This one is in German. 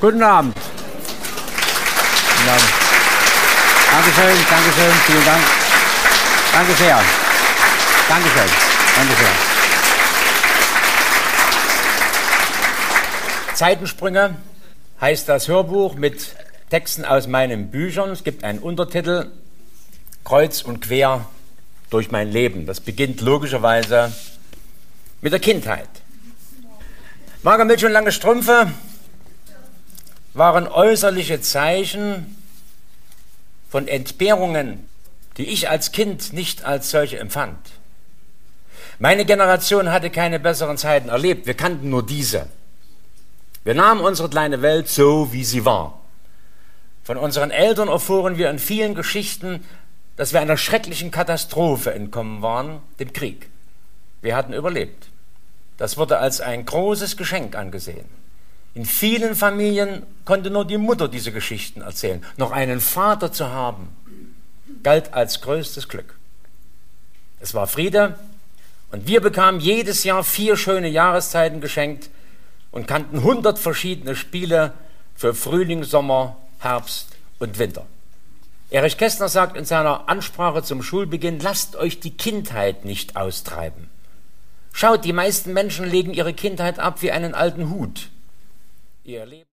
Guten Abend. Guten Abend. Dankeschön, Dankeschön, vielen Dank. Danke sehr. Dankeschön, danke sehr. Zeitensprünge heißt das Hörbuch mit Texten aus meinen Büchern. Es gibt einen Untertitel, Kreuz und quer durch mein Leben. Das beginnt logischerweise mit der Kindheit. Magermilch und lange Strümpfe waren äußerliche Zeichen von Entbehrungen, die ich als Kind nicht als solche empfand. Meine Generation hatte keine besseren Zeiten erlebt, wir kannten nur diese. Wir nahmen unsere kleine Welt so, wie sie war. Von unseren Eltern erfuhren wir in vielen Geschichten, dass wir einer schrecklichen Katastrophe entkommen waren, dem Krieg. Wir hatten überlebt. Das wurde als ein großes Geschenk angesehen. In vielen Familien konnte nur die Mutter diese Geschichten erzählen. Noch einen Vater zu haben, galt als größtes Glück. Es war Friede und wir bekamen jedes Jahr 4 schöne Jahreszeiten geschenkt und kannten 100 verschiedene Spiele für Frühling, Sommer, Herbst und Winter. Erich Kästner sagt in seiner Ansprache zum Schulbeginn: Lasst euch die Kindheit nicht austreiben. Schaut, die meisten Menschen legen ihre Kindheit ab wie einen alten Hut. Ihr Leben